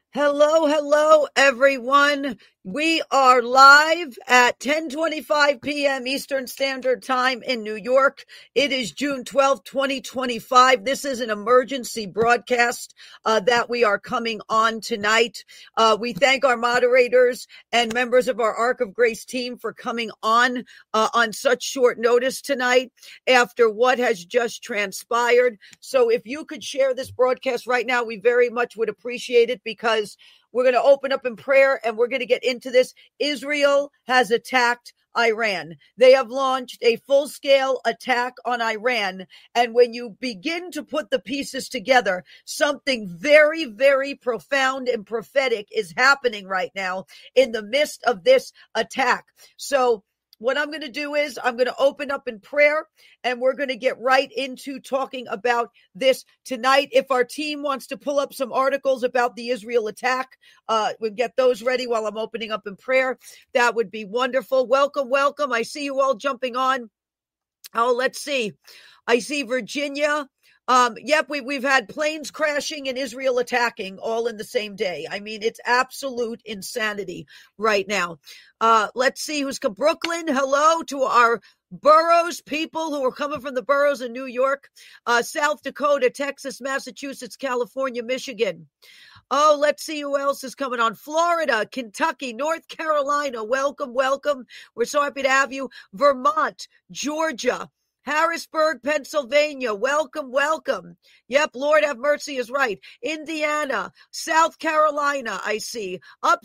Hello, hello, everyone. We are live at 10:25 p.m. Eastern Standard Time in New York. It is June 12th, 2025. This is an emergency broadcast that we are coming on tonight. We thank our moderators and members of our Ark of Grace team for coming on such short notice tonight after what has just transpired. So if you could share this broadcast right now, we very much would appreciate it, because we're going to open up in prayer and we're going to get into this. Israel has attacked Iran. They have launched a full-scale attack on Iran. And when you begin to put the pieces together, something very, very profound and prophetic is happening right now in the midst of this attack. So what I'm going to do is I'm going to open up in prayer, and we're going to get right into talking about this tonight. If our team wants to pull up some articles about the Israel attack, we'll get those ready while I'm opening up in prayer. That would be wonderful. Welcome, welcome. I see you all jumping on. Oh, let's see. I see Virginia. We've had planes crashing and Israel attacking all in the same day. I mean, it's absolute insanity right now. Let's see who's come. Brooklyn, hello to our boroughs, people who are coming from the boroughs in New York, South Dakota, Texas, Massachusetts, California, Michigan. Oh, let's see who else is coming on. Florida, Kentucky, North Carolina. Welcome, welcome. We're so happy to have you. Vermont, Georgia, Harrisburg, Pennsylvania. Welcome, welcome. Yep, Lord have mercy is right. Indiana, South Carolina, I see.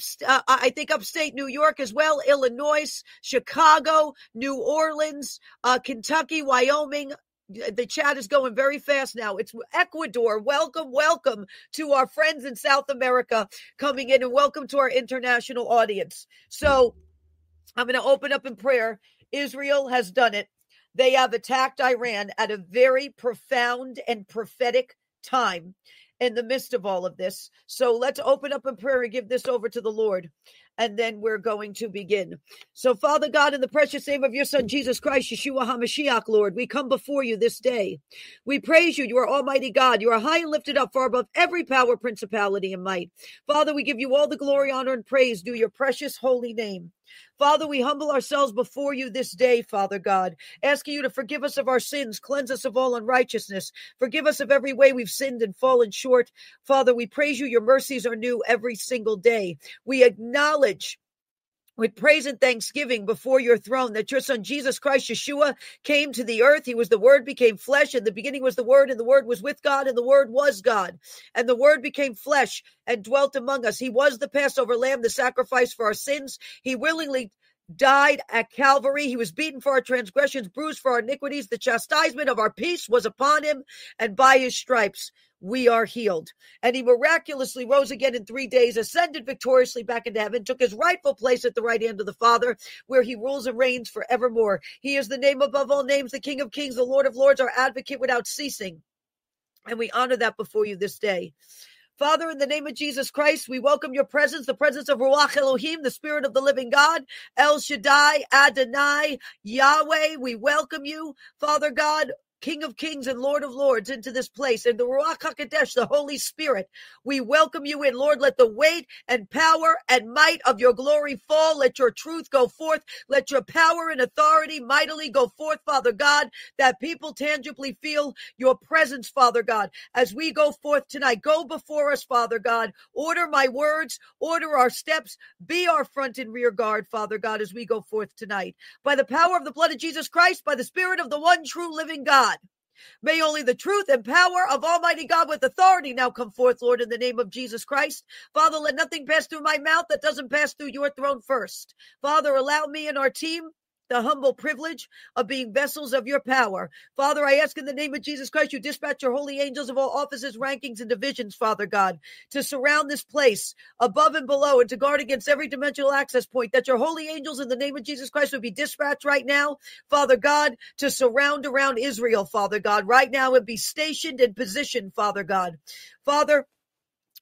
I think upstate New York as well. Illinois, Chicago, New Orleans, Kentucky, Wyoming. The chat is going very fast now. It's Ecuador. Welcome, welcome to our friends in South America coming in, and welcome to our international audience. So I'm going to open up in prayer. Israel has done it. They have attacked Iran at a very profound and prophetic time in the midst of all of this. So let's open up in prayer and give this over to the Lord, and then we're going to begin. So, Father God, in the precious name of your Son, Jesus Christ, Yeshua HaMashiach, Lord, we come before you this day. We praise you. You are Almighty God. You are high and lifted up far above every power, principality, and might. Father, we give you all the glory, honor, and praise due your precious holy name. Father, we humble ourselves before you this day, Father God, asking you to forgive us of our sins, cleanse us of all unrighteousness, forgive us of every way we've sinned and fallen short. Father, we praise you. Your mercies are new every single day. We acknowledge with praise and thanksgiving before your throne that your Son, Jesus Christ, Yeshua, came to the earth. He was the Word, became flesh. In the beginning was the Word, and the Word was with God, and the Word was God. And the Word became flesh and dwelt among us. He was the Passover lamb, the sacrifice for our sins. He willingly died at Calvary. He was beaten for our transgressions, bruised for our iniquities. The chastisement of our peace was upon him, and by his stripes we are healed. And he miraculously rose again in 3 days, ascended victoriously back into heaven, took his rightful place at the right hand of the Father, where he rules and reigns forevermore. He is the name above all names, the King of kings, the Lord of lords, our advocate without ceasing. And we honor that before you this day. Father, in the name of Jesus Christ, we welcome your presence, the presence of Ruach Elohim, the Spirit of the living God, El Shaddai, Adonai, Yahweh. We welcome you, Father God, King of kings and Lord of lords, into this place. And the Ruach HaKodesh, the Holy Spirit, we welcome you in. Lord, let the weight and power and might of your glory fall. Let your truth go forth. Let your power and authority mightily go forth, Father God, that people tangibly feel your presence, Father God, as we go forth tonight. Go before us, Father God. Order my words, order our steps, be our front and rear guard, Father God, as we go forth tonight. By the power of the blood of Jesus Christ, by the Spirit of the one true living God, may only the truth and power of Almighty God with authority now come forth, Lord, in the name of Jesus Christ. Father, let nothing pass through my mouth that doesn't pass through your throne first. Father, allow me and our team the humble privilege of being vessels of your power. Father, I ask in the name of Jesus Christ, you dispatch your holy angels of all offices, rankings, and divisions, Father God, to surround this place above and below and to guard against every dimensional access point, that your holy angels in the name of Jesus Christ would be dispatched right now, Father God, to surround around Israel, Father God, right now, and be stationed and positioned, Father God. Father,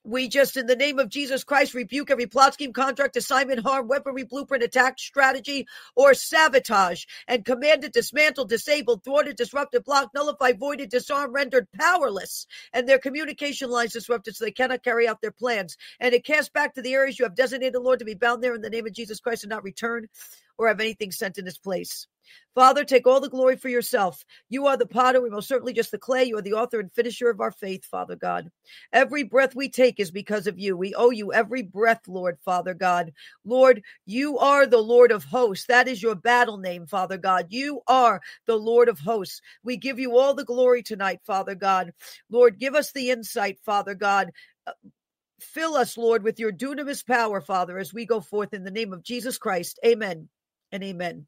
We just, in the name of Jesus Christ, rebuke every plot, scheme, contract, assignment, harm, weaponry, blueprint, attack, strategy, or sabotage, and command it dismantled, disabled, thwarted, disrupted, blocked, nullified, voided, disarmed, rendered powerless, and their communication lines disrupted so they cannot carry out their plans. And it cast back to the areas you have designated, Lord, to be bound there in the name of Jesus Christ and not return or have anything sent in its place. Father, take all the glory for yourself. You are the potter. We're most certainly just the clay. You are the author and finisher of our faith, Father God. Every breath we take is because of you. We owe you every breath, Lord, Father God. Lord, you are the Lord of hosts. That is your battle name, Father God. You are the Lord of hosts. We give you all the glory tonight, Father God. Lord, give us the insight, Father God. Fill us, Lord, with your dunamis power, Father, as we go forth in the name of Jesus Christ. Amen and amen.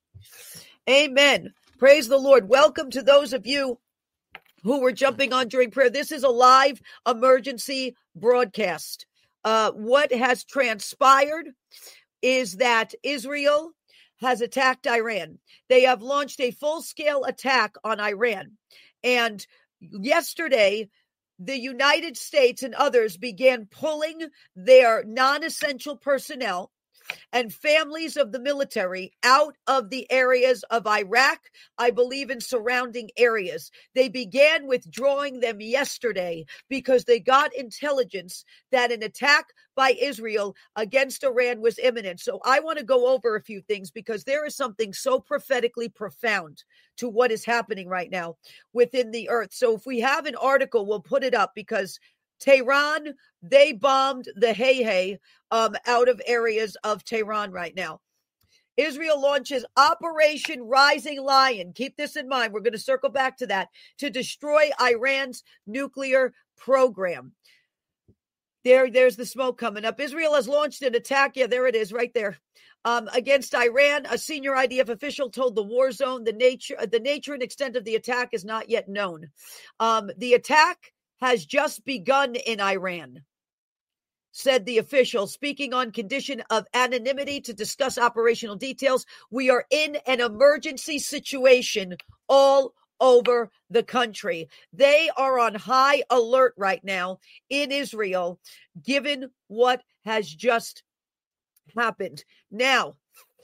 Amen. Praise the Lord. Welcome to those of you who were jumping on during prayer. This is a live emergency broadcast. What has transpired is that Israel has attacked Iran. They have launched a full-scale attack on Iran. And yesterday, the United States and others began pulling their non-essential personnel and families of the military out of the areas of Iraq, I believe in surrounding areas. They began withdrawing them yesterday because they got intelligence that an attack by Israel against Iran was imminent. So I want to go over a few things because there is something so prophetically profound to what is happening right now within the earth. So if we have an article, we'll put it up because Tehran, they bombed the Hey out of areas of Tehran right now. Israel launches Operation Rising Lion. Keep this in mind. We're going to circle back to that to destroy Iran's nuclear program. There's the smoke coming up. Israel has launched an attack. Yeah, there it is right there. Against Iran. A senior IDF official told the War Zone the nature and extent of the attack is not yet known. The attack has just begun in Iran, said the official, speaking on condition of anonymity to discuss operational details. We are in an emergency situation all over the country. They are on high alert right now in Israel, given what has just happened. Now,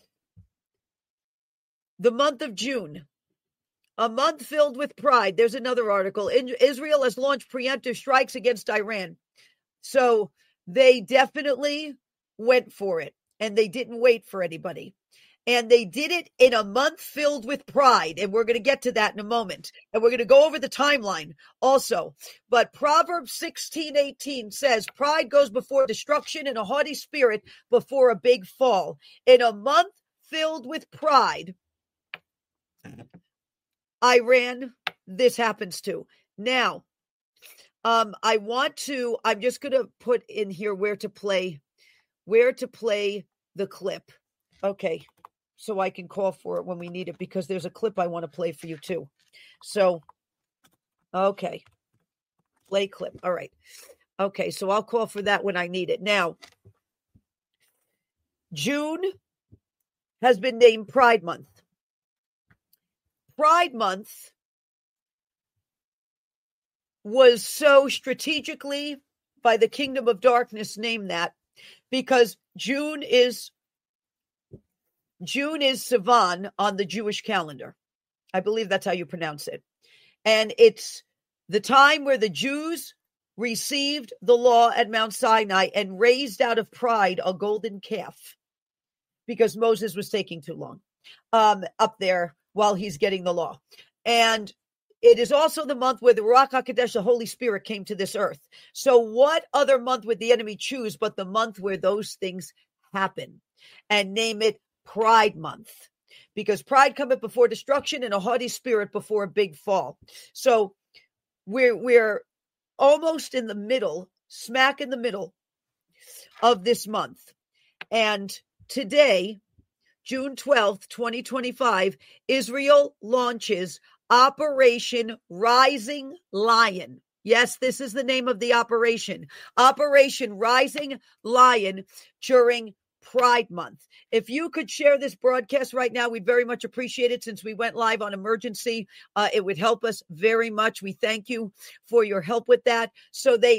the month of June, a month filled with pride. There's another article. Israel has launched preemptive strikes against Iran. So they definitely went for it, and they didn't wait for anybody. And they did it in a month filled with pride, and we're going to get to that in a moment. And we're going to go over the timeline also. But Proverbs 16:18 says, pride goes before destruction and a haughty spirit before a big fall. In a month filled with pride, Iran, this happens to. Now, I'm just going to put in here where to play the clip. Okay. So I can call for it when we need it because there's a clip I want to play for you too. So, okay. Play clip. All right. Okay. So I'll call for that when I need it. Now, June has been named Pride Month. Pride Month was so strategically by the Kingdom of Darkness named that because June is Sivan on the Jewish calendar. I believe that's how you pronounce it. And it's the time where the Jews received the law at Mount Sinai and raised out of pride a golden calf because Moses was taking too long up there while he's getting the law. And it is also the month where the Ruach HaKodesh, the Holy Spirit, came to this earth. So what other month would the enemy choose but the month where those things happen? And name it Pride Month. Because pride cometh before destruction and a haughty spirit before a big fall. So we're almost in the middle, smack in the middle of this month. And today, June 12th, 2025, Israel launches Operation Rising Lion. Yes, this is the name of the operation. Operation Rising Lion during Pride Month. If you could share this broadcast right now, we'd very much appreciate it since we went live on emergency. It would help us very much. We thank you for your help with that. So they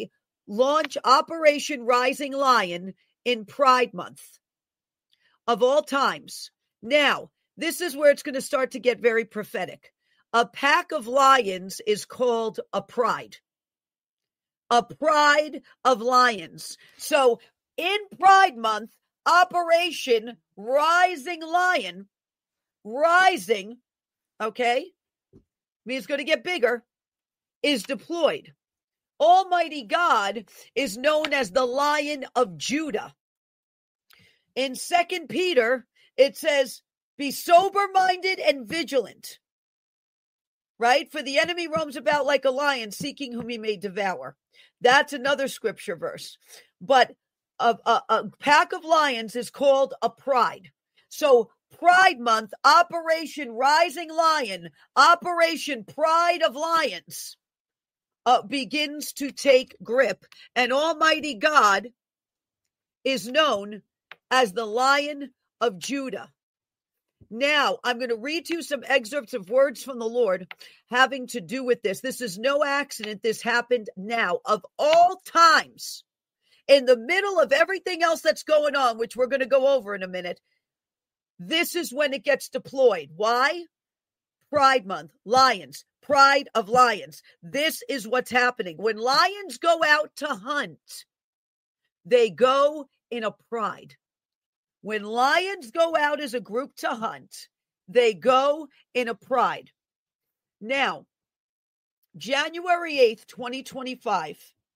launch Operation Rising Lion in Pride Month of all times. Now, this is where it's going to start to get very prophetic. A pack of lions is called a pride. A pride of lions. So in Pride Month, Operation Rising Lion, rising, okay, means it's going to get bigger, is deployed. Almighty God is known as the Lion of Judah. In 2 Peter, it says, be sober-minded and vigilant, right? For the enemy roams about like a lion, seeking whom he may devour. That's another scripture verse. But a pack of lions is called a pride. So Pride Month, Operation Rising Lion, Operation Pride of Lions begins to take grip. And Almighty God is known as the Lion of Judah. Now, I'm going to read to you some excerpts of words from the Lord having to do with this. This is no accident. This happened now. Of all times, in the middle of everything else that's going on, which we're going to go over in a minute, this is when it gets deployed. Why? Pride Month, lions, pride of lions. This is what's happening. When lions go out to hunt, they go in a pride. When lions go out as a group to hunt, they go in a pride. Now, January 8th, 2025,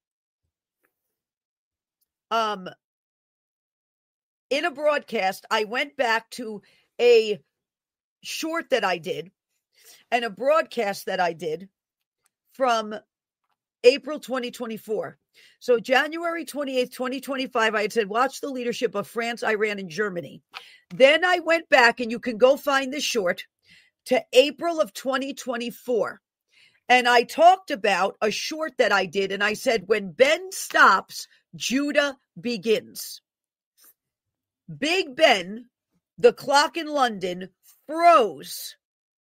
in a broadcast, I went back to a short that I did and a broadcast that I did from April 2024. So January 28th, 2025, I had said, watch the leadership of France, Iran, and Germany. Then I went back, and you can go find this short, to April of 2024. And I talked about a short that I did, and I said, when Ben stops, Judah begins. Big Ben, the clock in London, froze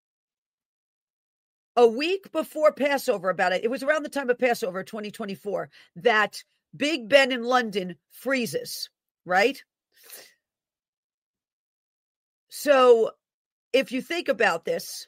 a week before Passover, about it. It was around the time of Passover, 2024, that Big Ben in London freezes, right? So if you think about this,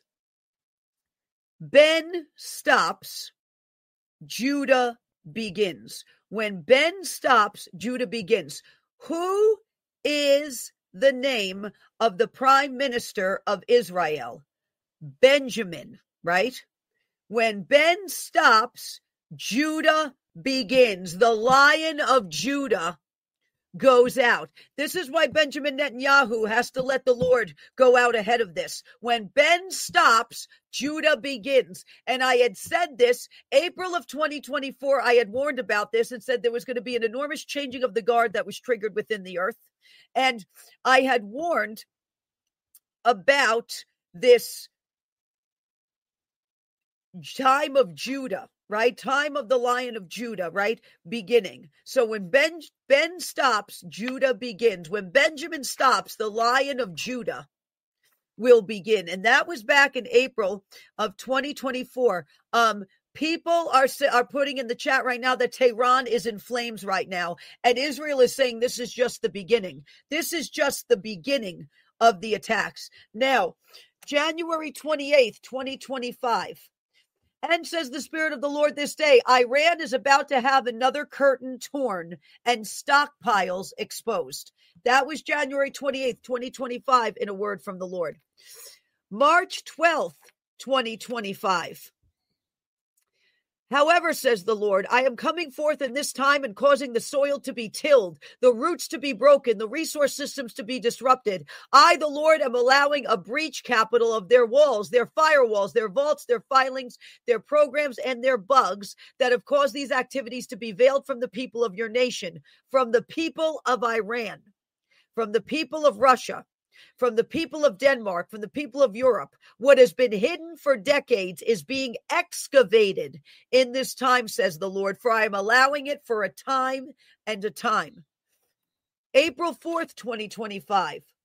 Ben stops, Judah begins. When Ben stops, Judah begins. Who is the name of the prime minister of Israel? Benjamin. Right? When Ben stops, Judah begins. The Lion of Judah goes out. This is why Benjamin Netanyahu has to let the Lord go out ahead of this. When Ben stops, Judah begins. And I had said this, April of 2024, I had warned about this and said there was going to be an enormous changing of the guard that was triggered within the earth. And I had warned about this time of Judah, right? Time of the Lion of Judah, right? Beginning. So when Ben stops, Judah begins. When Benjamin stops, the Lion of Judah will begin. And that was back in April of 2024. People are putting in the chat right now that Tehran is in flames right now. And Israel is saying this is just the beginning. This is just the beginning of the attacks. Now, January 28th, 2025. And says the Spirit of the Lord this day, Iran is about to have another curtain torn and stockpiles exposed. That was January 28th, 2025, in a word from the Lord. March 12th, 2025. However, says the Lord, I am coming forth in this time and causing the soil to be tilled, the roots to be broken, the resource systems to be disrupted. I, the Lord, am allowing a breach capital of their walls, their firewalls, their vaults, their filings, their programs, and their bugs that have caused these activities to be veiled from the people of your nation, from the people of Iran, from the people of Russia, from the people of Denmark, from the people of Europe. What has been hidden for decades is being excavated in this time, says the Lord, for I am allowing it for a time and a time. April 4th, 2025.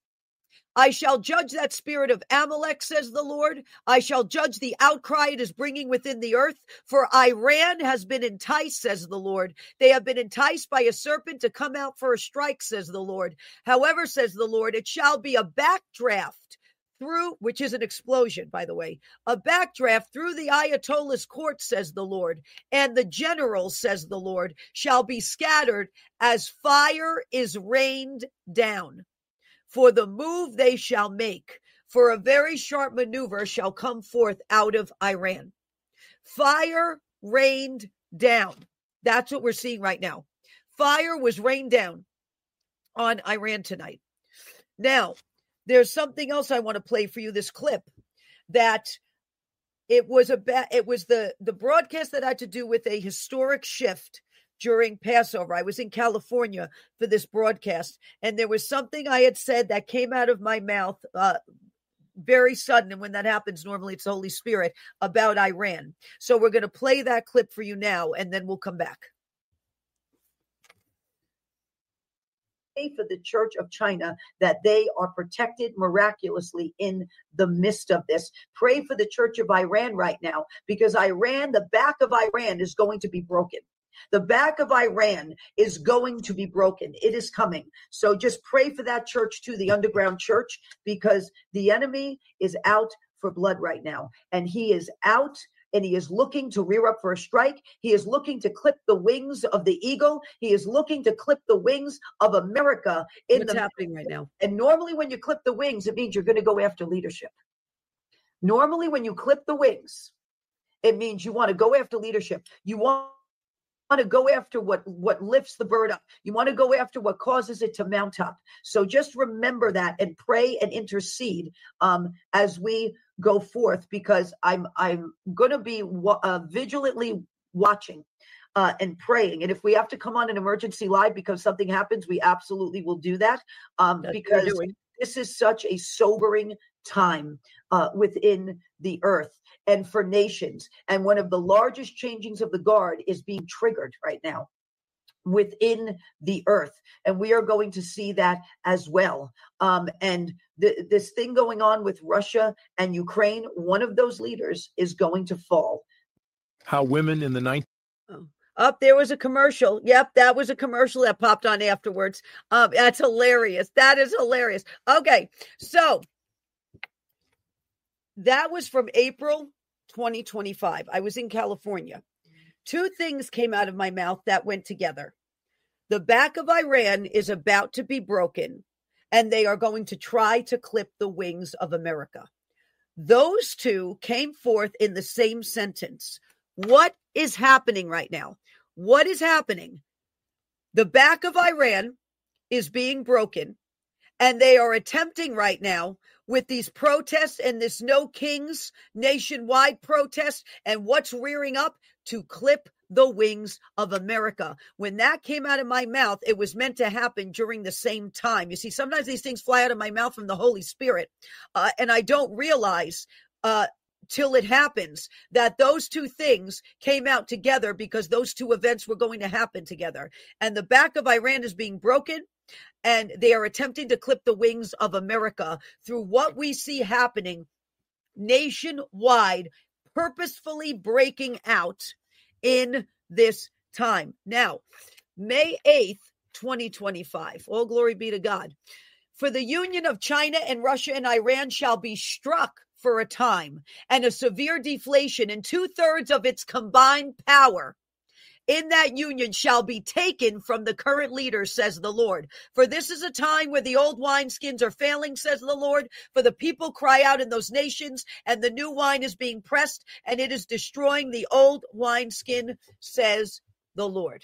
I shall judge that spirit of Amalek, says the Lord. I shall judge the outcry it is bringing within the earth. For Iran has been enticed, says the Lord. They have been enticed by a serpent to come out for a strike, says the Lord. However, says the Lord, it shall be a backdraft through, which is an explosion, by the way, a backdraft through the Ayatollah's court, says the Lord, and the generals, says the Lord, shall be scattered as fire is rained down. For the move they shall make, for a very sharp maneuver shall come forth out of Iran. Fire rained down. That's what we're seeing right now. Fire was rained down on Iran tonight. Now, there's something else I want to play for you, this clip, that it was the broadcast that had to do with a historic shift during Passover. I was in California for this broadcast, and there was something I had said that came out of my mouth very sudden, and when that happens, normally it's the Holy Spirit, about Iran. So we're going to play that clip for you now, and then we'll come back. For the Church of China, that they are protected miraculously in the midst of this. Pray for the Church of Iran right now, because Iran, the back of Iran is going to be broken. The back of Iran is going to be broken. It is coming. So just pray for that church too, the underground church, because the enemy is out for blood right now. And he is out, and he is looking to rear up for a strike. He is looking to clip the wings of the eagle. He is looking to clip the wings of America. What's happening right now? And normally when you clip the wings, it means you're going to go after leadership. Normally when you clip the wings, it means you want to go after leadership. You want to go after what lifts the bird up. You want to go after what causes it to mount up. So just remember that and pray and intercede as we go forth, because I'm going to be vigilantly watching and praying. And if we have to come on an emergency live because something happens, we absolutely will do that, because this is such a sobering time within the earth and for nations. And one of the largest changings of the guard is being triggered right now within the earth. And we are going to see that as well. And this thing going on with Russia and Ukraine, one of those leaders is going to fall. How women in the there was a commercial. Yep, that was a commercial that popped on afterwards. That's hilarious. That is hilarious. Okay, so that was from April 2025. I was in California. Two things came out of my mouth that went together. The back of Iran is about to be broken, and they are going to try to clip the wings of America. Those two came forth in the same sentence. What is happening right now? What is happening? The back of Iran is being broken, and they are attempting right now with these protests and this No Kings nationwide protest and what's rearing up to clip the wings of America. When that came out of my mouth, it was meant to happen during the same time. You see, sometimes these things fly out of my mouth from the Holy Spirit, and I don't realize till it happens that those two things came out together, because those two events were going to happen together. And the back of Iran is being broken, and they are attempting to clip the wings of America through what we see happening nationwide, purposefully breaking out in this time. Now, May 8th, 2025, all glory be to God. For the union of China and Russia and Iran shall be struck for a time, and a severe deflation, and 2/3 of its combined power in that union shall be taken from the current leaders, says the Lord. For this is a time where the old wineskins are failing, says the Lord. For the people cry out in those nations, and the new wine is being pressed, and it is destroying the old wineskin, says the Lord.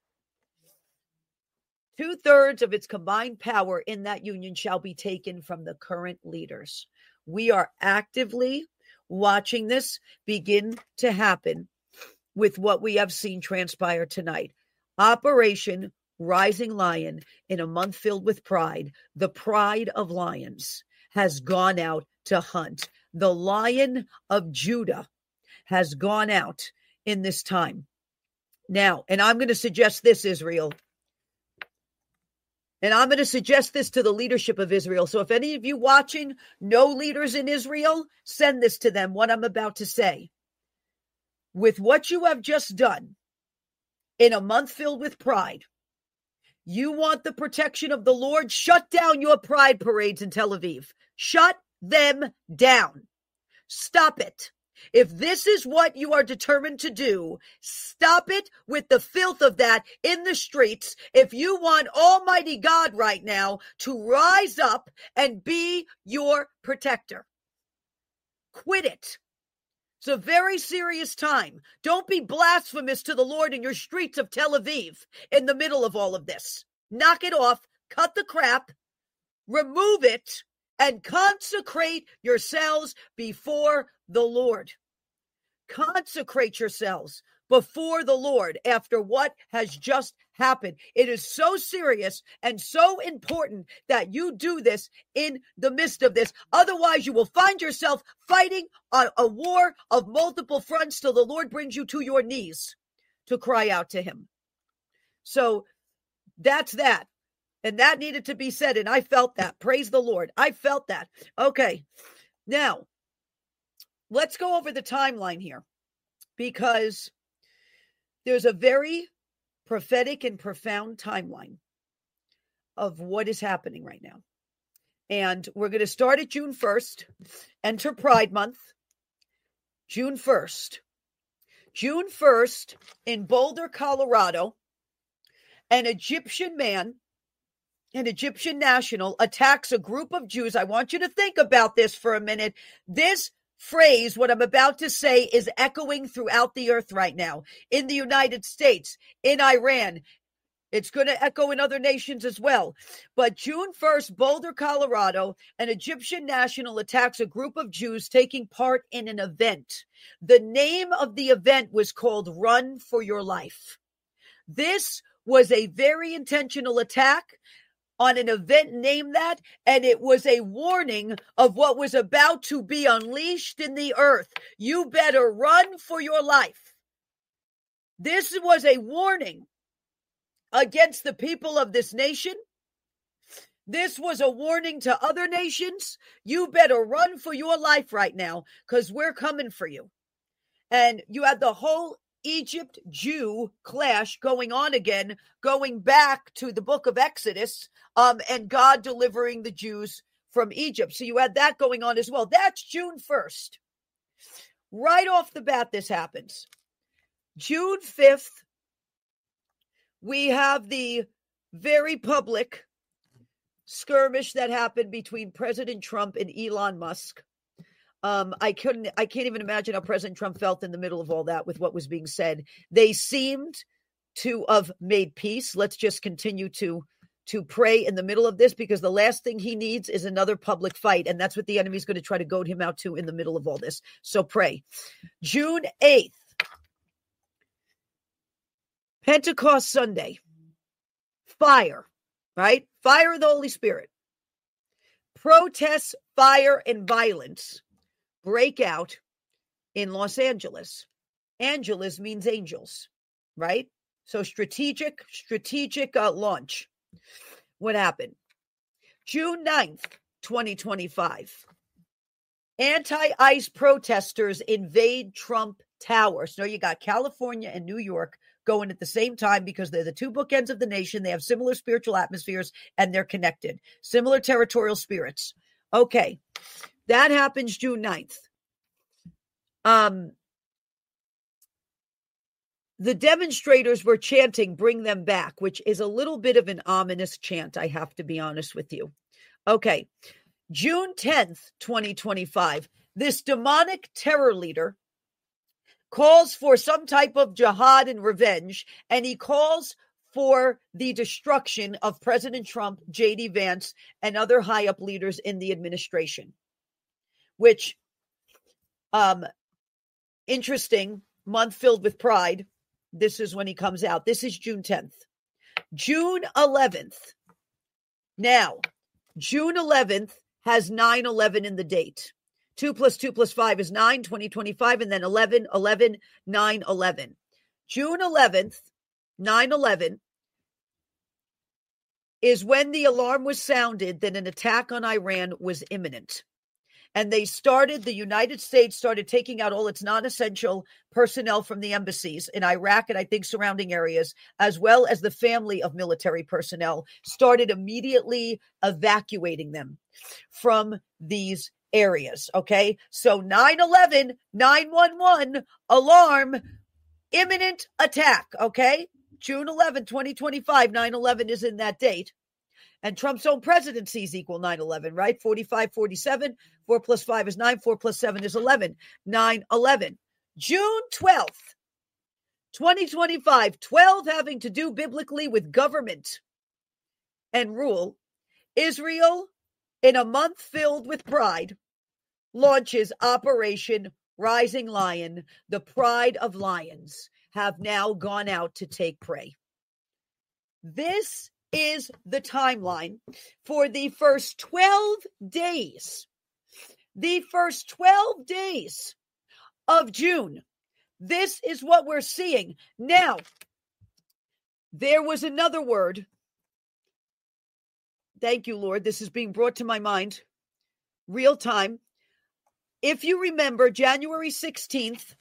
2/3 of its combined power in that union shall be taken from the current leaders. We are actively watching this begin to happen with what we have seen transpire tonight. Operation Rising Lion, in a month filled with pride, the pride of lions has gone out to hunt. The Lion of Judah has gone out in this time. Now, and I'm going to suggest this, Israel. And I'm going to suggest this to the leadership of Israel. So if any of you watching know leaders in Israel, send this to them, what I'm about to say. With what you have just done in a month filled with pride, you want the protection of the Lord? Shut down your pride parades in Tel Aviv. Shut them down. Stop it. If this is what you are determined to do, stop it with the filth of that in the streets. If you want Almighty God right now to rise up and be your protector, quit it. It's a very serious time. Don't be blasphemous to the Lord in your streets of Tel Aviv in the middle of all of this. Knock it off, cut the crap, remove it, and consecrate yourselves before the Lord. Consecrate yourselves before the Lord after what has just happened. It is so serious and so important that you do this in the midst of this. Otherwise, you will find yourself fighting a war of multiple fronts till the Lord brings you to your knees to cry out to him. So that's that. And that needed to be said. And I felt that. Praise the Lord. I felt that. Okay. Now, let's go over the timeline here, because there's a very prophetic and profound timeline of what is happening right now. And we're going to start at June 1st, enter Pride Month, June 1st. June 1st, in Boulder, Colorado, an Egyptian man, an Egyptian national, attacks a group of Jews. I want you to think about this for a minute. This phrase, what I'm about to say, is echoing throughout the earth right now. In the United States, in Iran, it's going to echo in other nations as well. But June 1st, Boulder, Colorado, an Egyptian national attacks a group of Jews taking part in an event. The name of the event was called Run for Your Life. This was a very intentional attack on an event named that, and it was a warning of what was about to be unleashed in the earth. You better run for your life. This was a warning against the people of this nation. This was a warning to other nations. You better run for your life right now, because we're coming for you. And you had the whole Egypt Jew clash going on again, going back to the book of Exodus, and God delivering the Jews from Egypt. So you had that going on as well. That's June 1st. Right off the bat, this happens. June 5th, we have the very public skirmish that happened between President Trump and Elon Musk. I can't even imagine how President Trump felt in the middle of all that with what was being said. They seemed to have made peace. Let's just continue to pray in the middle of this, because the last thing he needs is another public fight. And that's what the enemy is going to try to goad him out to in the middle of all this. So pray. June 8th, Pentecost Sunday, fire, right? Fire of the Holy Spirit. Protests, fire, and violence break out in Los Angeles. Angeles means angels, right? So strategic launch. What happened? June 9th, 2025. Anti-ICE protesters invade Trump Tower. So you got California and New York going at the same time, because they're the two bookends of the nation. They have similar spiritual atmospheres and they're connected. Similar territorial spirits. Okay. That happens June 9th. The demonstrators were chanting, "Bring them back," which is a little bit of an ominous chant, I have to be honest with you. Okay. June 10th, 2025. This demonic terror leader calls for some type of jihad and revenge, and he calls for the destruction of President Trump, J.D. Vance, and other high-up leaders in the administration. Which, interesting, month filled with pride. This is when he comes out. This is June 10th. June 11th. Now, June 11th has 9/11 in the date. 2 + 2 + 5 is 9, 2025, and then 11, 11, 9/11. June 11th, 9/11. is when the alarm was sounded that an attack on Iran was imminent. And the United States started taking out all its non-essential personnel from the embassies in Iraq and I think surrounding areas, as well as the family of military personnel, started immediately evacuating them from these areas. Okay. So 9/11, 911, alarm, imminent attack. Okay. June 11, 2025, 9/11 is in that date. And Trump's own presidencies equal 9/11, right? 45, 47, 4 plus 5 is 9, 4 plus 7 is 11, 9/11. June 12th, 2025, 12 having to do biblically with government and rule. Israel, in a month filled with pride, launches Operation Rising Lion. The pride of lions have now gone out to take prey. This is the timeline for the first 12 days. The first 12 days of June. This is what we're seeing. Now, there was another word. Thank you, Lord. This is being brought to my mind real time. If you remember, January 16th,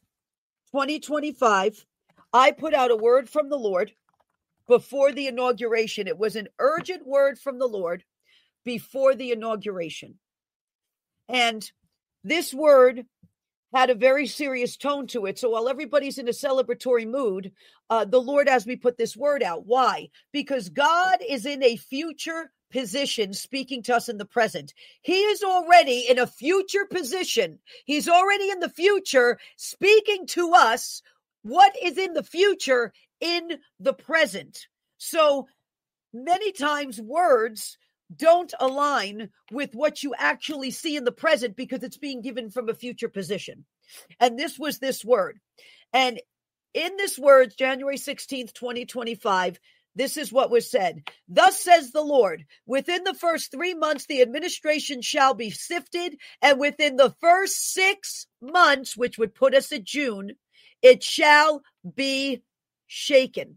2025, I put out a word from the Lord before the inauguration. It was an urgent word from the Lord before the inauguration. And this word had a very serious tone to it. So while everybody's in a celebratory mood, the Lord has me put this word out. Why? Because God is in a future position speaking to us in the present. He is already in a future position. He's already in the future speaking to us what is in the future in the present. So many times words don't align with what you actually see in the present because it's being given from a future position. And this was this word. And in this word, January 16th, 2025, this is what was said. Thus says the Lord, within the first 3 months, the administration shall be sifted. And within the first 6 months, which would put us at June, it shall be shaken.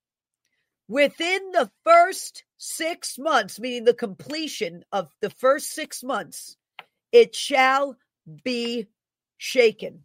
Within the first 6 months, meaning the completion of the first 6 months, it shall be shaken.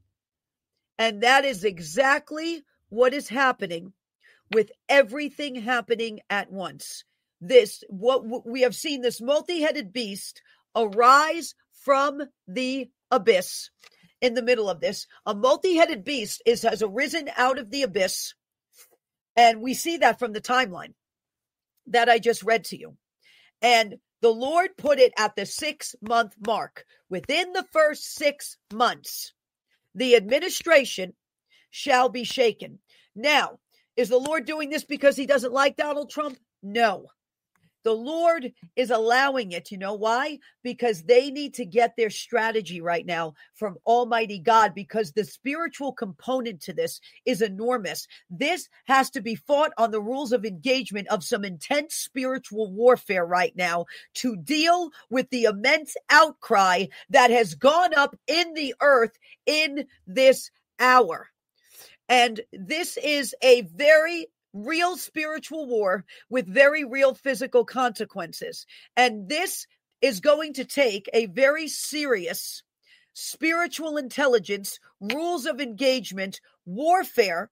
And that is exactly what is happening with everything happening at once. What we have seen, this multi-headed beast arise from the abyss. In the middle of this, a multi-headed beast has arisen out of the abyss. And we see that from the timeline that I just read to you. And the Lord put it at the 6-month mark. Within the first 6 months, the administration shall be shaken. Now, is the Lord doing this because he doesn't like Donald Trump? No. The Lord is allowing it. You know why? Because they need to get their strategy right now from Almighty God, because the spiritual component to this is enormous. This has to be fought on the rules of engagement of some intense spiritual warfare right now to deal with the immense outcry that has gone up in the earth in this hour. And this is a very real spiritual war with very real physical consequences. And this is going to take a very serious spiritual intelligence, rules of engagement, warfare,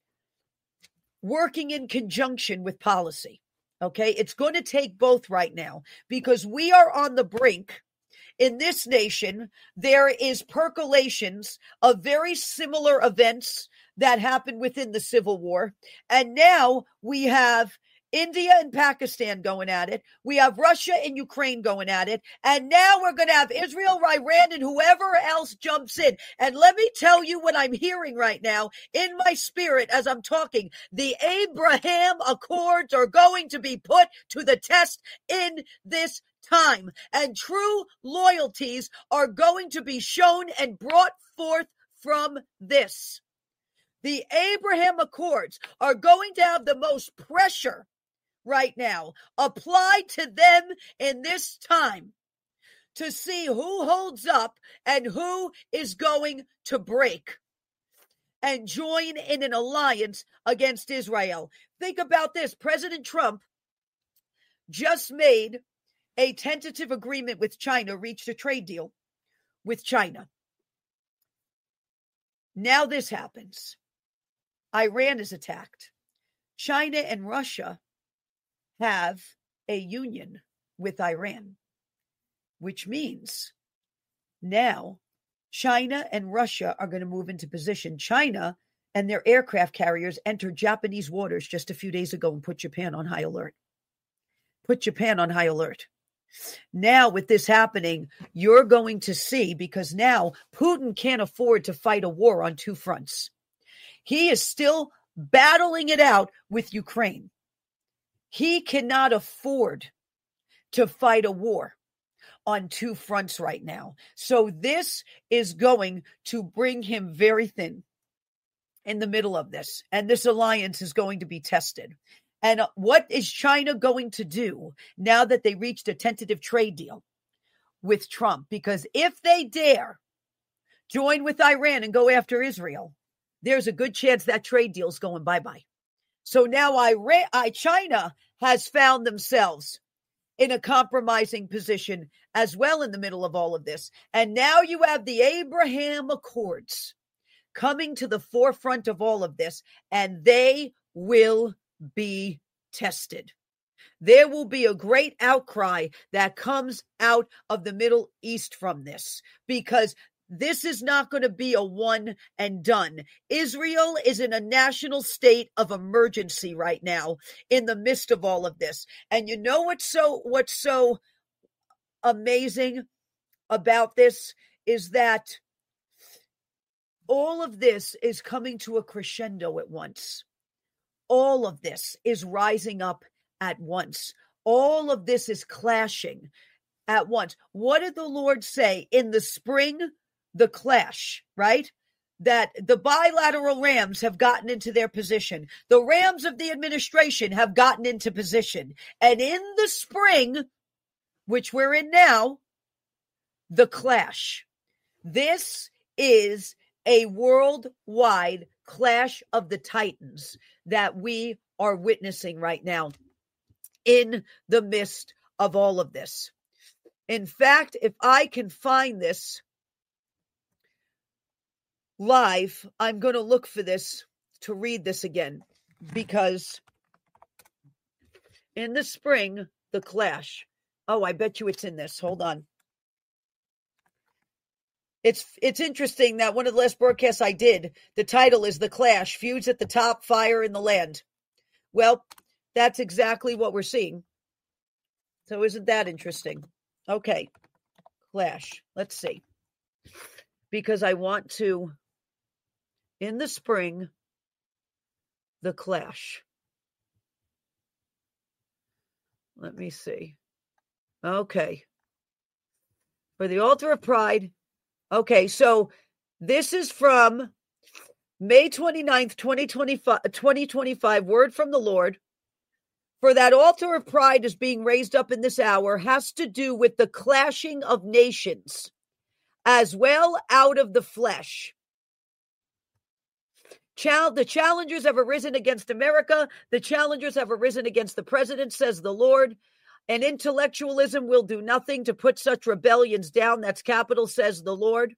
working in conjunction with policy. Okay, it's going to take both right now because we are on the brink. In this nation, there is percolations of very similar events that happened within the Civil War. And now we have India and Pakistan going at it. We have Russia and Ukraine going at it. And now we're going to have Israel, Iran, and whoever else jumps in. And let me tell you what I'm hearing right now in my spirit as I'm talking. The Abraham Accords are going to be put to the test in this time. And true loyalties are going to be shown and brought forth from this. The Abraham Accords are going to have the most pressure right now applied to them in this time to see who holds up and who is going to break and join in an alliance against Israel. Think about this. President Trump just made a tentative agreement with China, reached a trade deal with China. Now this happens. Iran is attacked. China and Russia have a union with Iran, which means now China and Russia are going to move into position. China and their aircraft carriers entered Japanese waters just a few days ago and put Japan on high alert. Now, with this happening, you're going to see, because now Putin can't afford to fight a war on two fronts. He is still battling it out with Ukraine. He cannot afford to fight a war on two fronts right now. So this is going to bring him very thin in the middle of this. And this alliance is going to be tested. And what is China going to do now that they reached a tentative trade deal with Trump? Because if they dare join with Iran and go after Israel, there's a good chance that trade deal is going bye-bye. So now China has found themselves in a compromising position as well in the middle of all of this. And now you have the Abraham Accords coming to the forefront of all of this, and they will be tested. There will be a great outcry that comes out of the Middle East from this, because this is not going to be a one and done. Israel is in a national state of emergency right now in the midst of all of this. And you know what's so amazing about this is that all of this is coming to a crescendo at once. All of this is rising up at once. All of this is clashing at once. What did the Lord say in the spring? The clash, right? That the bilateral rams have gotten into their position. The rams of the administration have gotten into position. And in the spring, which we're in now, the clash. This is a worldwide clash of the titans that we are witnessing right now in the midst of all of this. In fact, if I can find this live, I'm going to look for this to read this again, because in the spring, the clash. Oh, I bet you it's in this. Hold on. It's interesting that one of the last broadcasts I did, the title is The Clash, Feuds at the Top, Fire in the Land. Well, that's exactly what we're seeing. So isn't that interesting? Okay, clash. Let's see. Because I want to, in the spring, the clash. Let me see. Okay. For the altar of pride. Okay, so this is from May 29th, 2025, word from the Lord. For that altar of pride is being raised up in this hour has to do with the clashing of nations, as well out of the flesh. The challengers have arisen against America. The challengers have arisen against the president, says the Lord. And intellectualism will do nothing to put such rebellions down. That's capital, says the Lord.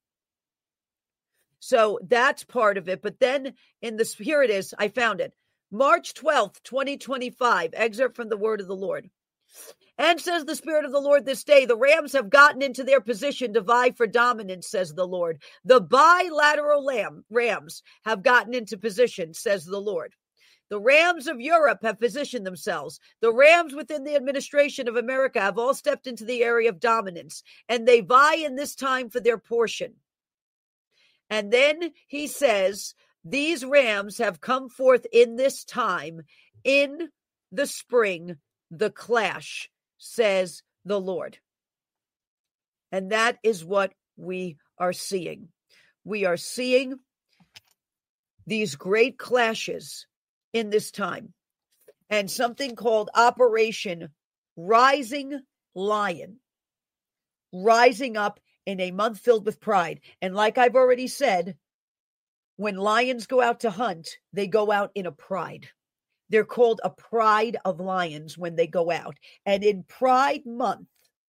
So that's part of it. But then here it is. I found it. March 12th, 2025, excerpt from the word of the Lord. And says the Spirit of the Lord this day, the rams have gotten into their position to vie for dominance, says the Lord. The bilateral rams have gotten into position, says the Lord. The rams of Europe have positioned themselves. The rams within the administration of America have all stepped into the area of dominance, and they vie in this time for their portion. And then he says, these rams have come forth in this time, in the spring, the clash, says the Lord. And that is what we are seeing. We are seeing these great clashes in this time, and something called Operation Rising Lion, rising up in a month filled with pride. And like I've already said, when lions go out to hunt, they go out in a pride. They're called a pride of lions when they go out. And in Pride Month,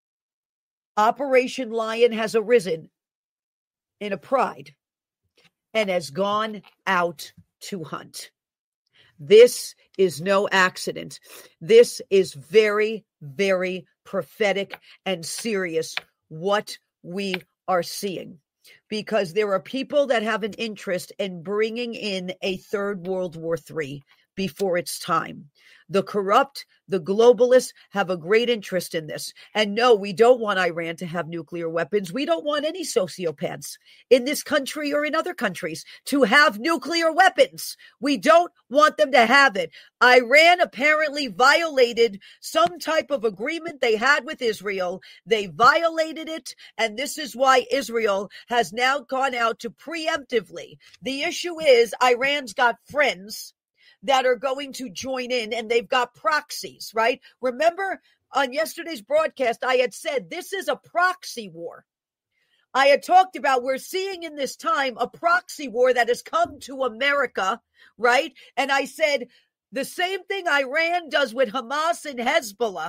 Operation Lion has arisen in a pride and has gone out to hunt. This is no accident. This is very, very prophetic and serious what we are seeing, because there are people that have an interest in bringing in a third World War III before it's time. The corrupt, the globalists have a great interest in this. And no, we don't want Iran to have nuclear weapons. We don't want any sociopaths in this country or in other countries to have nuclear weapons. We don't want them to have it. Iran apparently violated some type of agreement they had with Israel. They violated it, and this is why Israel has now gone out to preemptively. The issue is Iran's got friends that are going to join in, and they've got proxies, right? Remember on yesterday's broadcast, I had said this is a proxy war. I had talked about we're seeing in this time a proxy war that has come to America, right? And I said the same thing Iran does with Hamas and Hezbollah,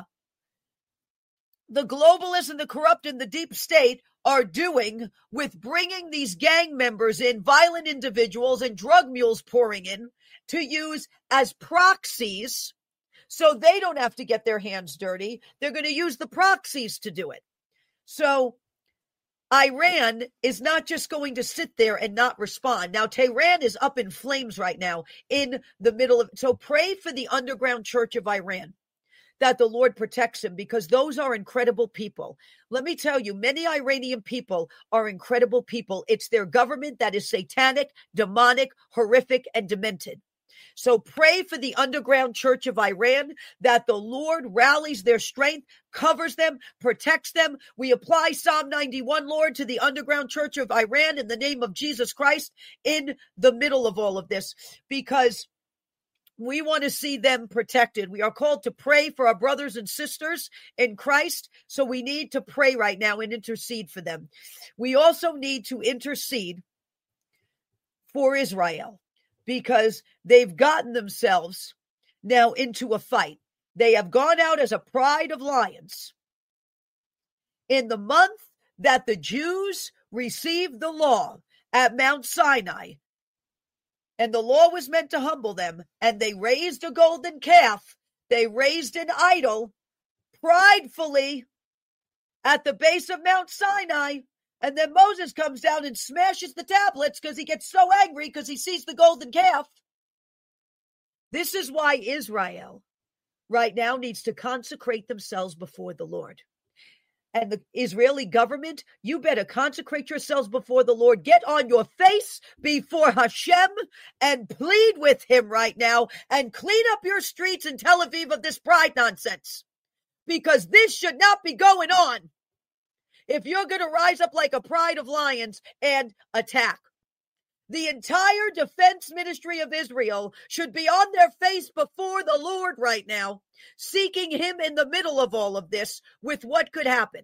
the globalists and the corrupt and the deep state are doing with bringing these gang members in, violent individuals and drug mules pouring in to use as proxies so they don't have to get their hands dirty. They're going to use the proxies to do it. So Iran is not just going to sit there and not respond. Now, Tehran is up in flames right now in the middle of it. So pray for the underground church of Iran, that the Lord protects him, because those are incredible people. Let me tell you, many Iranian people are incredible people. It's their government that is satanic, demonic, horrific, and demented. So pray for the underground church of Iran, that the Lord rallies their strength, covers them, protects them. We apply Psalm 91, Lord, to the underground church of Iran in the name of Jesus Christ in the middle of all of this, because we want to see them protected. We are called to pray for our brothers and sisters in Christ, so we need to pray right now and intercede for them. We also need to intercede for Israel, because they've gotten themselves now into a fight. They have gone out as a pride of lions. In the month that the Jews received the law at Mount Sinai, and the law was meant to humble them, and they raised a golden calf, they raised an idol pridefully at the base of Mount Sinai. And then Moses comes down and smashes the tablets because he gets so angry because he sees the golden calf. This is why Israel right now needs to consecrate themselves before the Lord. And the Israeli government, you better consecrate yourselves before the Lord. Get on your face before Hashem and plead with him right now, and clean up your streets in Tel Aviv of this pride nonsense, because this should not be going on. If you're going to rise up like a pride of lions and attack, the entire defense ministry of Israel should be on their face before the Lord right now, seeking him in the middle of all of this with what could happen.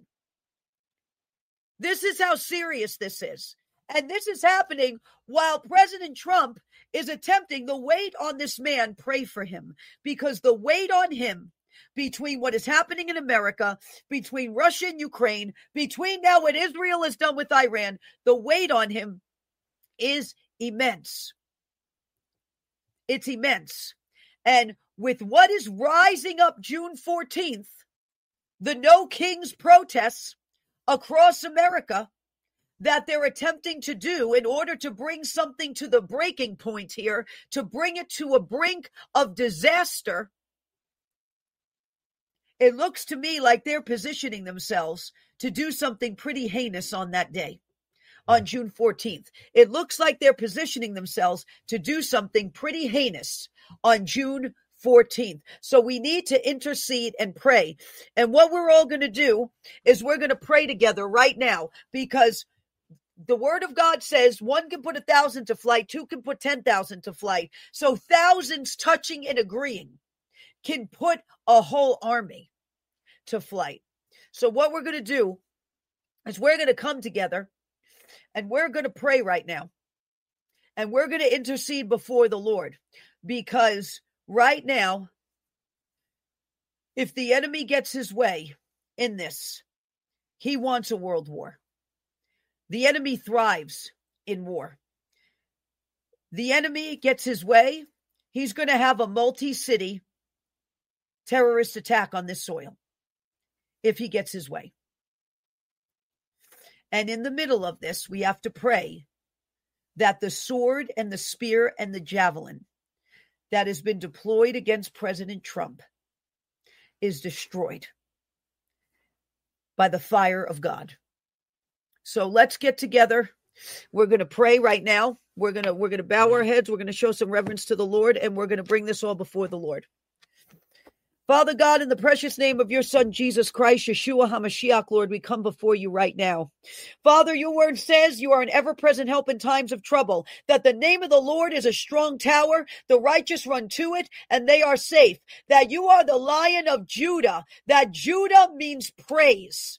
This is how serious this is. And this is happening while President Trump is attempting the weight on this man. Pray for him, because the weight on him, between what is happening in America, between Russia and Ukraine, between now what Israel has done with Iran, the weight on him is immense. It's immense. And with what is rising up June 14th, the No Kings protests across America that they're attempting to do in order to bring something to the breaking point here, to bring it to a brink of disaster, it looks to me like they're positioning themselves to do something pretty heinous on that day, on June 14th. It looks like they're positioning themselves to do something pretty heinous on June 14th. So we need to intercede and pray. And what we're all going to do is we're going to pray together right now, because the word of God says one can put 1,000 to flight, two can put 10,000 to flight. So thousands touching and agreeing can put a whole army to flight. So what we're going to do is we're going to come together and we're going to pray right now. And we're going to intercede before the Lord, because right now, if the enemy gets his way in this, he wants a world war. The enemy thrives in war. The enemy gets his way, he's going to have a multi-city terrorist attack on this soil if he gets his way. And in the middle of this, we have to pray that the sword and the spear and the javelin that has been deployed against President Trump is destroyed by the fire of God. So let's get together. We're going to pray right now. We're going to bow our heads. We're going to show some reverence to the Lord, and we're going to bring this all before the Lord. Father God, in the precious name of your Son, Jesus Christ, Yeshua HaMashiach, Lord, we come before you right now. Father, your word says you are an ever-present help in times of trouble, that the name of the Lord is a strong tower, the righteous run to it, and they are safe, that you are the Lion of Judah, that Judah means praise,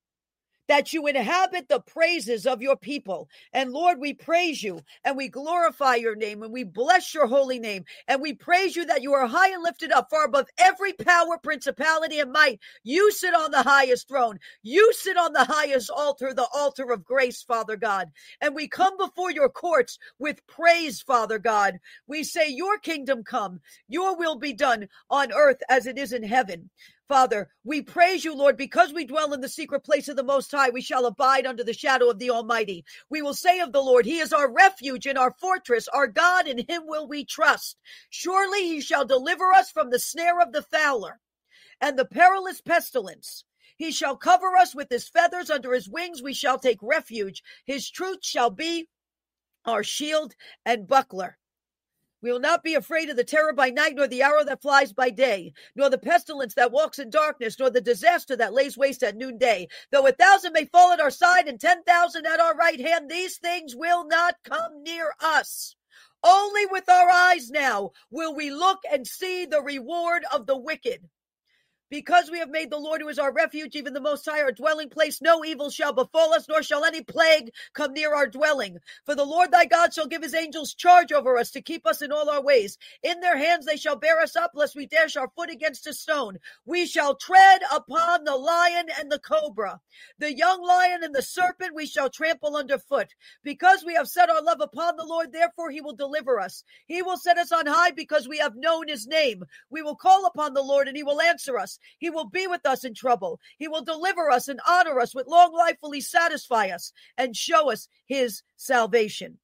that you inhabit the praises of your people. And Lord, we praise you and we glorify your name and we bless your holy name. And we praise you that you are high and lifted up far above every power, principality, and might. You sit on the highest throne. You sit on the highest altar, the altar of grace, Father God. And we come before your courts with praise, Father God. We say, your kingdom come, your will be done on earth as it is in heaven. Father, we praise you, Lord, because we dwell in the secret place of the Most High, we shall abide under the shadow of the Almighty. We will say of the Lord, he is our refuge and our fortress, our God, in him will we trust. Surely he shall deliver us from the snare of the fowler and the perilous pestilence. He shall cover us with his feathers, under his wings we shall take refuge. His truth shall be our shield and buckler. We will not be afraid of the terror by night, nor the arrow that flies by day, nor the pestilence that walks in darkness, nor the disaster that lays waste at noonday. Though 1,000 may fall at our side and 10,000 at our right hand, these things will not come near us. Only with our eyes now will we look and see the reward of the wicked. Because we have made the Lord, who is our refuge, even the Most High, our dwelling place, no evil shall befall us, nor shall any plague come near our dwelling. For the Lord thy God shall give his angels charge over us to keep us in all our ways. In their hands they shall bear us up, lest we dash our foot against a stone. We shall tread upon the lion and the cobra. The young lion and the serpent we shall trample underfoot. Because we have set our love upon the Lord, therefore he will deliver us. He will set us on high because we have known his name. We will call upon the Lord and he will answer us. He will be with us in trouble. He will deliver us and honor us. With long life will he satisfy us and show us his salvation.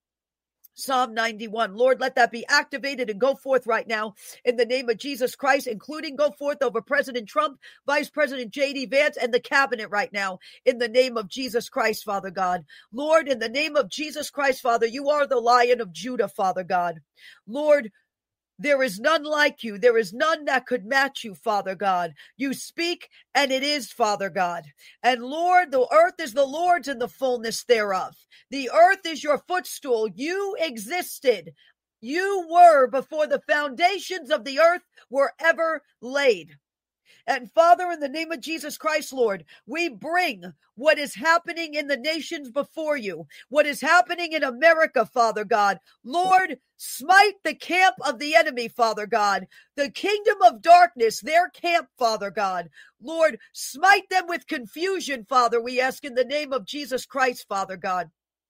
Psalm 91. Lord, let that be activated and go forth right now in the name of Jesus Christ, including go forth over President Trump, Vice President J.D. Vance, and the cabinet right now in the name of Jesus Christ, Father God. Lord, in the name of Jesus Christ, Father, you are the Lion of Judah, Father God. Lord, there is none like you. There is none that could match you, Father God. You speak, and it is, Father God. And Lord, the earth is the Lord's and the fullness thereof. The earth is your footstool. You existed. You were before the foundations of the earth were ever laid. And Father, in the name of Jesus Christ, Lord, we bring what is happening in the nations before you, what is happening in America, Father God. Lord, smite the camp of the enemy, Father God, the kingdom of darkness, their camp, Father God. Lord, smite them with confusion, Father, we ask in the name of Jesus Christ, Father God.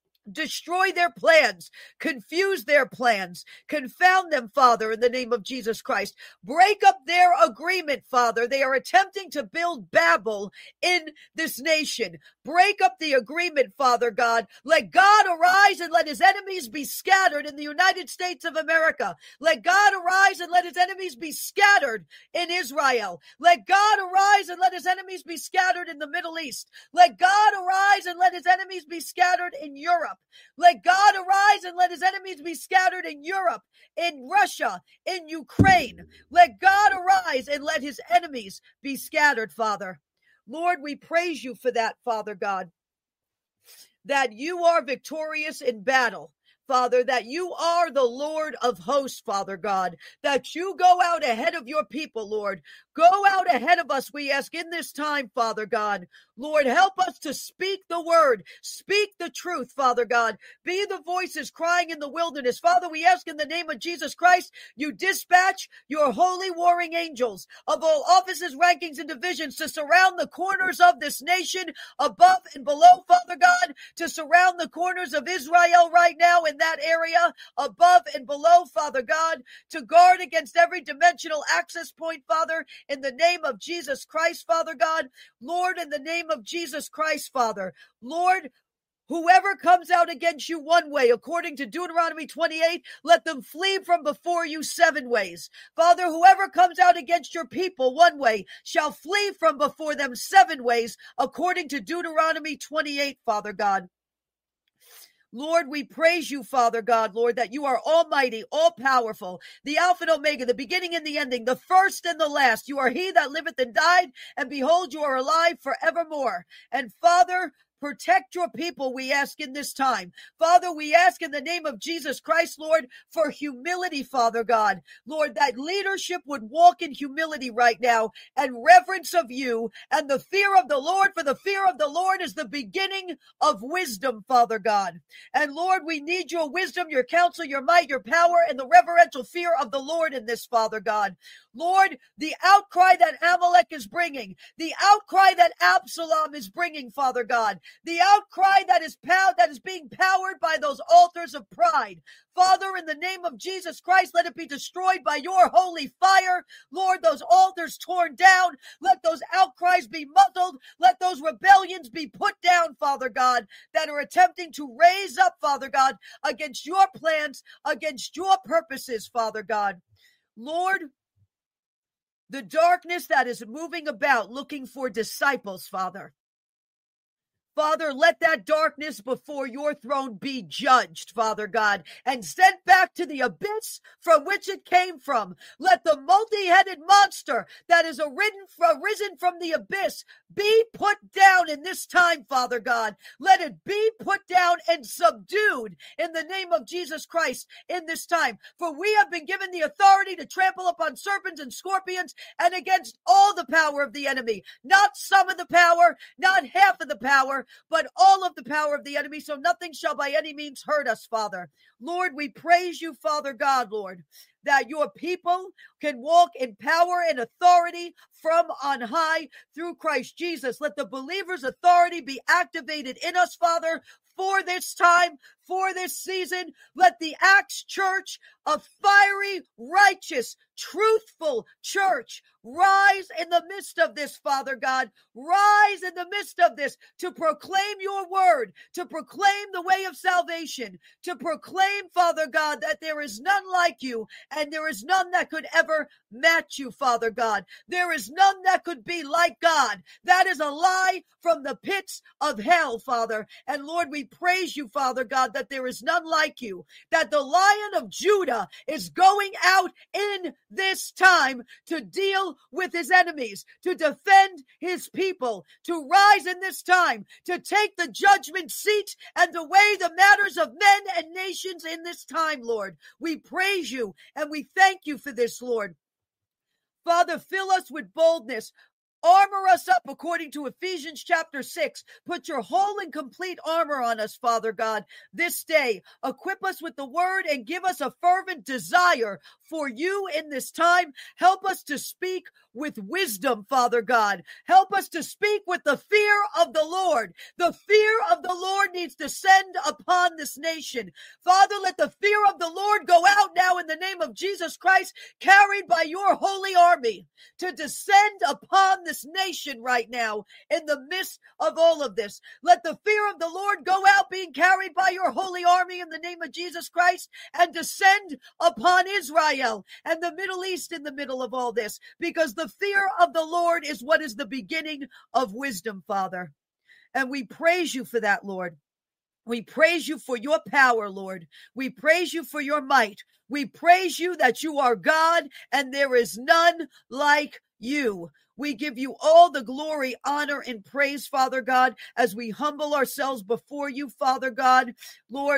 Destroy their plans, confuse their plans, confound them, Father, in the name of Jesus Christ. Break up their agreement, Father. They are attempting to build Babel in this nation. Break up the agreement, Father God. Let God arise and let his enemies be scattered in the United States of America. Let God arise and let his enemies be scattered in Israel. Let God arise and let his enemies be scattered in the Middle East. Let God arise and let his enemies be scattered in Europe. Let God arise and let his enemies be scattered in Europe, in Russia, in Ukraine. Let God arise and let his enemies be scattered, Father. Lord, we praise you for that, Father God, that you are victorious in battle. Father, that you are the Lord of hosts, Father God, that you go out ahead of your people, Lord. Go out ahead of us, we ask in this time, Father God. Lord, help us to speak the word, speak the truth, Father God. Be the voices crying in the wilderness. Father, we ask in the name of Jesus Christ, you dispatch your holy warring angels of all offices, rankings, and divisions to surround the corners of this nation, above and below, Father God, to surround the corners of Israel right now in that area, above and below, Father God, to guard against every dimensional access point, Father, in the name of Jesus Christ, Father God. Lord, in the name of Jesus Christ, Father. Lord, whoever comes out against you one way, according to Deuteronomy 28, let them flee from before you 7 ways. Father, whoever comes out against your people one way shall flee from before them 7 ways, according to Deuteronomy 28, Father God. Lord, we praise you, Father God, Lord, that you are almighty, all-powerful, the Alpha and Omega, the beginning and the ending, the first and the last. You are he that liveth and died, and behold, you are alive forevermore. And Father, protect your people, we ask in this time. Father, we ask in the name of Jesus Christ, Lord, for humility, Father God. Lord, that leadership would walk in humility right now and reverence of you and the fear of the Lord, for the fear of the Lord is the beginning of wisdom, Father God. And Lord, we need your wisdom, your counsel, your might, your power, and the reverential fear of the Lord in this, Father God. Lord, the outcry that Amalek is bringing, the outcry that Absalom is bringing, Father God, the outcry that is being powered by those altars of pride. Father, in the name of Jesus Christ, let it be destroyed by your holy fire. Lord, those altars torn down. Let those outcries be muzzled. Let those rebellions be put down, Father God, that are attempting to raise up, Father God, against your plans, against your purposes, Father God. Lord, the darkness that is moving about looking for disciples, Father. Father, let that darkness before your throne be judged, Father God, and sent back to the abyss from which it came from. Let the multi-headed monster that is arisen from the abyss be put down in this time, Father God. Let it be put down and subdued in the name of Jesus Christ in this time. For we have been given the authority to trample upon serpents and scorpions and against all the power of the enemy. Not some of the power, not half of the power, but all of the power of the enemy, so nothing shall by any means hurt us, Father. Lord, we praise you, Father God, Lord, that your people can walk in power and authority from on high through Christ Jesus. Let the believer's authority be activated in us, Father, for this time, for this season. Let the Acts Church, a fiery, righteous, truthful church, rise in the midst of this, Father God. Rise in the midst of this to proclaim your word, to proclaim the way of salvation, to proclaim, Father God, that there is none like you and there is none that could ever match you, Father God. There is none that could be like God. That is a lie from the pits of hell, Father. And Lord, we praise you, Father God, that there is none like you, that the Lion of Judah is going out in this time to deal with his enemies, to defend his people, to rise in this time, to take the judgment seat and to weigh the matters of men and nations in this time, Lord. We praise you and we thank you for this, Lord. Father, fill us with boldness. Armor us up according to Ephesians chapter 6. Put your whole and complete armor on us, Father God, this day. Equip us with the word and give us a fervent desire for you in this time. Help us to speak with wisdom, Father God. Help us to speak with the fear of the Lord. The fear of the Lord needs to descend upon this nation. Father, let the fear of the Lord go out now in the name of Jesus Christ, carried by your holy army, to descend upon this nation right now in the midst of all of this. Let the fear of the Lord go out being carried by your holy army in the name of Jesus Christ and descend upon Israel and the Middle East in the middle of all this, because the fear of the Lord is what is the beginning of wisdom, Father. And we praise you for that, Lord. We praise you for your power, Lord. We praise you for your might. We praise you that you are God and there is none like you. We give you all the glory, honor, and praise, Father God, as we humble ourselves before you, Father God. Lord,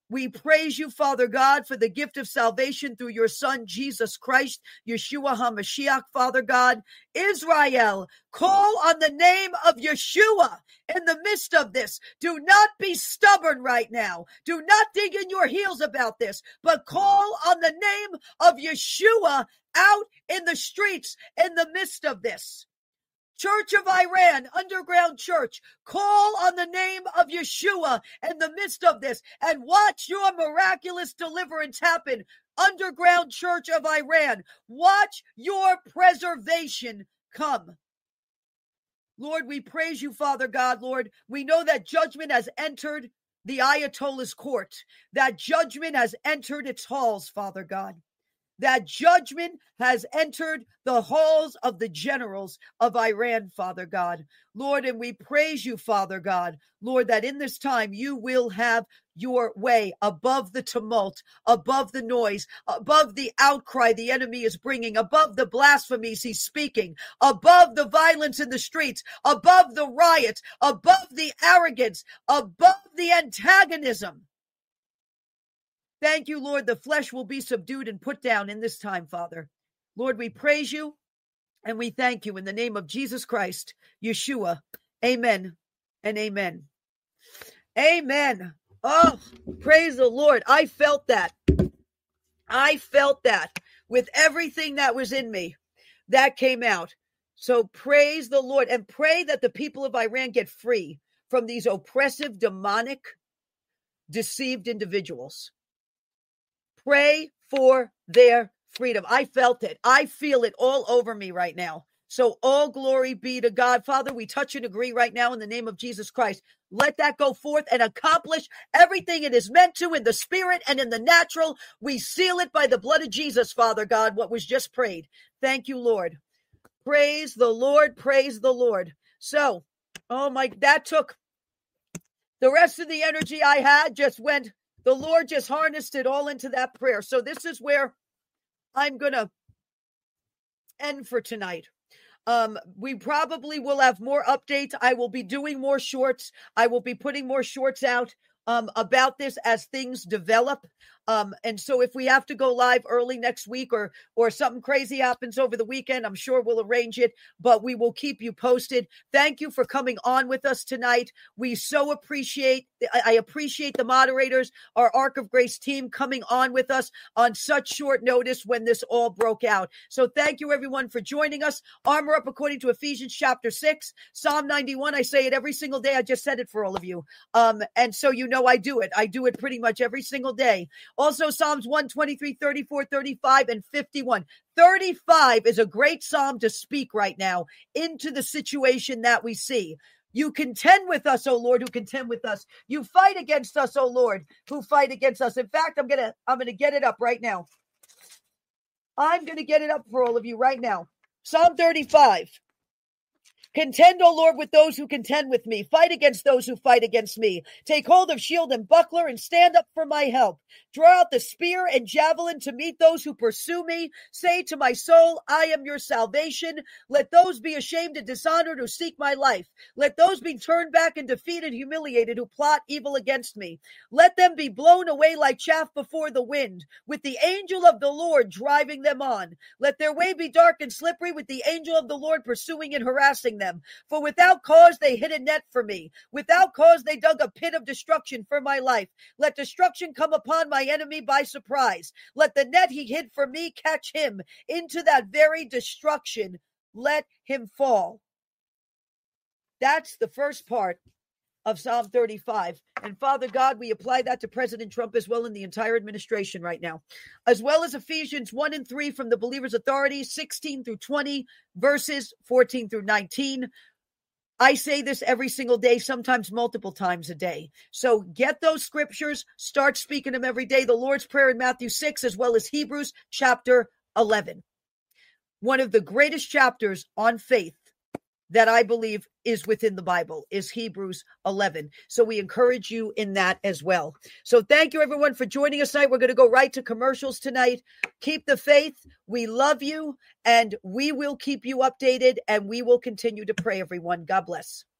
We praise you, Father God, for the gift of salvation through your Son, Jesus Christ, Yeshua HaMashiach, Father God. Israel, call on the name of Yeshua in the midst of this. Do not be stubborn right now. Do not dig in your heels about this, but call on the name of Yeshua out in the streets in the midst of this. Church of Iran, underground church, call on the name of Yeshua in the midst of this and watch your miraculous deliverance happen. Underground church of Iran, watch your preservation come. Lord, we praise you, Father God, Lord. We know that judgment has entered the Ayatollah's court. That judgment has entered its halls, Father God. That judgment has entered the halls of the generals of Iran, Father God. Lord, and we praise you, Father God, Lord, that in this time you will have your way above the tumult, above the noise, above the outcry the enemy is bringing, above the blasphemies he's speaking, above the violence in the streets, above the riots, above the arrogance, above the antagonism. Thank you, Lord. The flesh will be subdued and put down in this time, Father. Lord, we praise you and we thank you in the name of Jesus Christ, Yeshua. Amen and amen. Amen. Oh, praise the Lord. I felt that. I felt that with everything that was in me. That came out. So praise the Lord and pray that the people of Iran get free from these oppressive, demonic, deceived individuals. Pray for their freedom. I felt it. I feel it all over me right now. So all glory be to God. Father, we touch and agree right now in the name of Jesus Christ. Let that go forth and accomplish everything it is meant to in the spirit and in the natural. We seal it by the blood of Jesus, Father God, what was just prayed. Thank you, Lord. Praise the Lord. Praise the Lord. So, that took the rest of the energy I had just went. The Lord just harnessed it all into that prayer. So this is where I'm going to end for tonight. We probably will have more updates. I will be doing more shorts. I will be putting more shorts out about this as things develop. And so if we have to go live early next week or something crazy happens over the weekend, I'm sure we'll arrange it, but we will keep you posted. Thank you for coming on with us tonight. We so I appreciate the moderators, our Ark of Grace team coming on with us on such short notice when this all broke out. So thank you everyone for joining us. Armor up according to Ephesians chapter 6, Psalm 91. I say it every single day. I just said it for all of you. And so you know I do it. I do it pretty much every single day. Also, Psalms 123, 34, 35, and 51. 35 is a great psalm to speak right now into the situation that we see. You contend with us, O Lord, who contend with us. You fight against us, O Lord, who fight against us. In fact, I'm gonna get it up right now. I'm gonna get it up for all of you right now. Psalm 35. Contend, O Lord, with those who contend with me. Fight against those who fight against me. Take hold of shield and buckler and stand up for my help. Draw out the spear and javelin to meet those who pursue me. Say to my soul, I am your salvation. Let those be ashamed and dishonored who seek my life. Let those be turned back and defeated and humiliated who plot evil against me. Let them be blown away like chaff before the wind, with the angel of the Lord driving them on. Let their way be dark and slippery, with the angel of the Lord pursuing and harassing them. For without cause they hid a net for me. Without cause they dug a pit of destruction for my life. Let destruction come upon my enemy by surprise. Let the net he hid for me catch him. Into that very destruction let him fall. That's the first part of Psalm 35. And Father God, we apply that to President Trump as well in the entire administration right now, as well as Ephesians 1 and 3 from the Believer's Authority, 16 through 20, verses 14 through 19. I say this every single day, sometimes multiple times a day. So get those scriptures, start speaking them every day. The Lord's Prayer in Matthew 6, as well as Hebrews chapter 11. One of the greatest chapters on faith that I believe is within the Bible is Hebrews 11. So we encourage you in that as well. So thank you everyone for joining us tonight. We're going to go right to commercials tonight. Keep the faith. We love you and we will keep you updated and we will continue to pray, everyone. God bless.